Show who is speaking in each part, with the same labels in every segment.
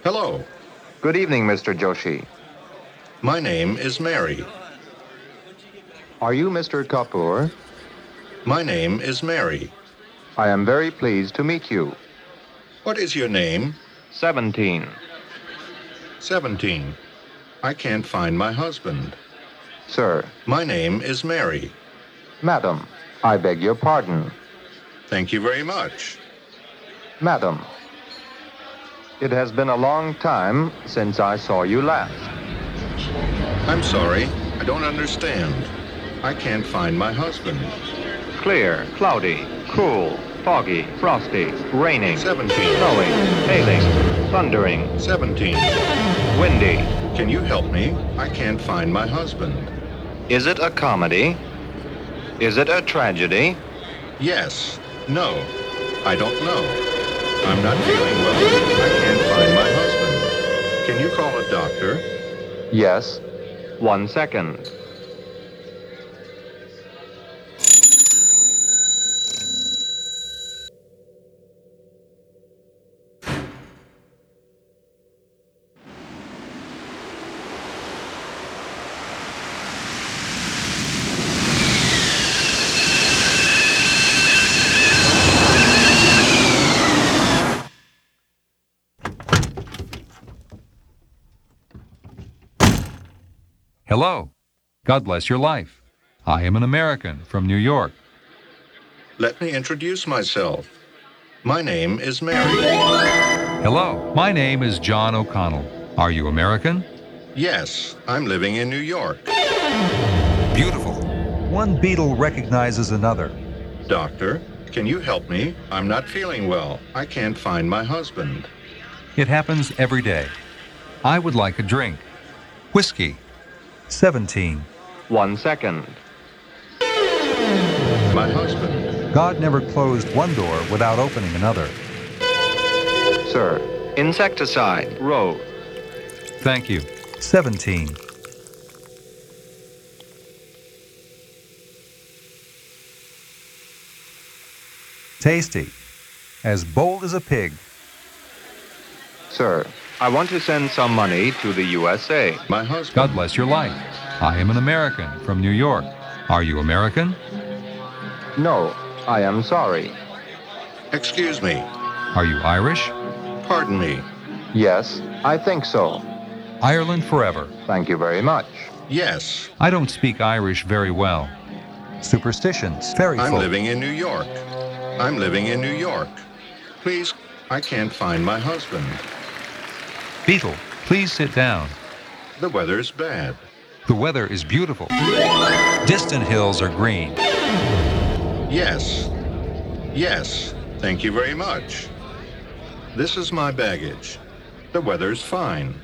Speaker 1: Hello.
Speaker 2: Good evening, Mr. Joshi.
Speaker 1: My name is Mary.
Speaker 2: Are you Mr. Kapoor?
Speaker 1: My name is Mary.
Speaker 2: I am very pleased to meet you.
Speaker 1: What is your name?
Speaker 2: 17.
Speaker 1: 17. I can't find my husband.
Speaker 2: Sir.
Speaker 1: My name is Mary.
Speaker 2: Madam, I beg your pardon.
Speaker 1: Thank you very much.
Speaker 2: Madam, it has been a long time since I saw you last.
Speaker 1: I'm sorry. I don't understand. I can't find my husband.
Speaker 2: Clear, cloudy, cool, foggy, frosty, raining,
Speaker 1: 17.
Speaker 2: snowing, hailing, thundering,
Speaker 1: 17.
Speaker 2: windy.
Speaker 1: Can you help me? I can't find my husband.
Speaker 2: Is it a comedy? Is it a tragedy?
Speaker 1: Yes. No. I don't know. I'm not feeling well. I can't find my husband. Can you call a doctor?
Speaker 2: Yes. 1 second.
Speaker 3: Hello. God bless your life. I am an American from New York.
Speaker 1: Let me introduce myself. My name is Mary.
Speaker 3: Hello. My name is John O'Connell. Are you American?
Speaker 1: Yes, I'm living in New York.
Speaker 4: Beautiful. One beetle recognizes another.
Speaker 1: Doctor, can you help me? I'm not feeling well. I can't find my husband.
Speaker 3: It happens every day. I would like a drink. Whiskey.
Speaker 4: 17.
Speaker 2: 1 second.
Speaker 1: My husband.
Speaker 4: God never closed one door without opening another.
Speaker 2: Sir, insecticide, row.
Speaker 3: Thank you.
Speaker 4: 17. Tasty. As bold as a pig.
Speaker 2: Sir, I want to send some money to the USA.
Speaker 1: My husband.
Speaker 3: God bless your life. I am an American from New York. Are you American?
Speaker 2: No, I am sorry.
Speaker 1: Excuse me.
Speaker 3: Are you Irish?
Speaker 1: Pardon me.
Speaker 2: Yes, I think so.
Speaker 3: Ireland forever.
Speaker 2: Thank you very much.
Speaker 1: Yes,
Speaker 3: I don't speak Irish very well.
Speaker 4: Superstitions. Fairy
Speaker 1: I'm
Speaker 4: folk.
Speaker 1: living in New York. I'm living in New York. Please, I can't find my husband.
Speaker 3: Beetle, please sit down.
Speaker 1: The weather's bad.
Speaker 3: The weather is beautiful. Distant hills are green.
Speaker 1: Yes. Yes. Thank you very much. This is my baggage. The weather's fine.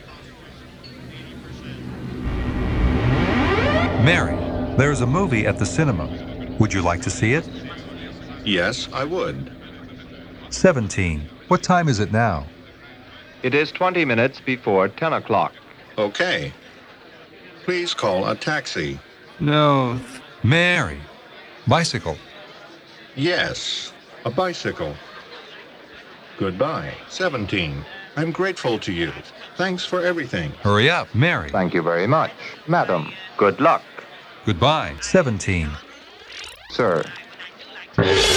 Speaker 4: Mary, there's a movie at the cinema. Would you like to see it?
Speaker 1: Yes, I would.
Speaker 4: 17. What time is it now?
Speaker 2: It is 20 minutes before 10 o'clock.
Speaker 1: Okay. Please call a taxi.
Speaker 3: No. Mary. Bicycle.
Speaker 1: Yes, a bicycle. Goodbye. 17. I'm grateful to you. Thanks for everything.
Speaker 3: Hurry up, Mary.
Speaker 2: Thank you very much. Madam, good luck.
Speaker 3: Goodbye.
Speaker 4: 17.
Speaker 2: Sir.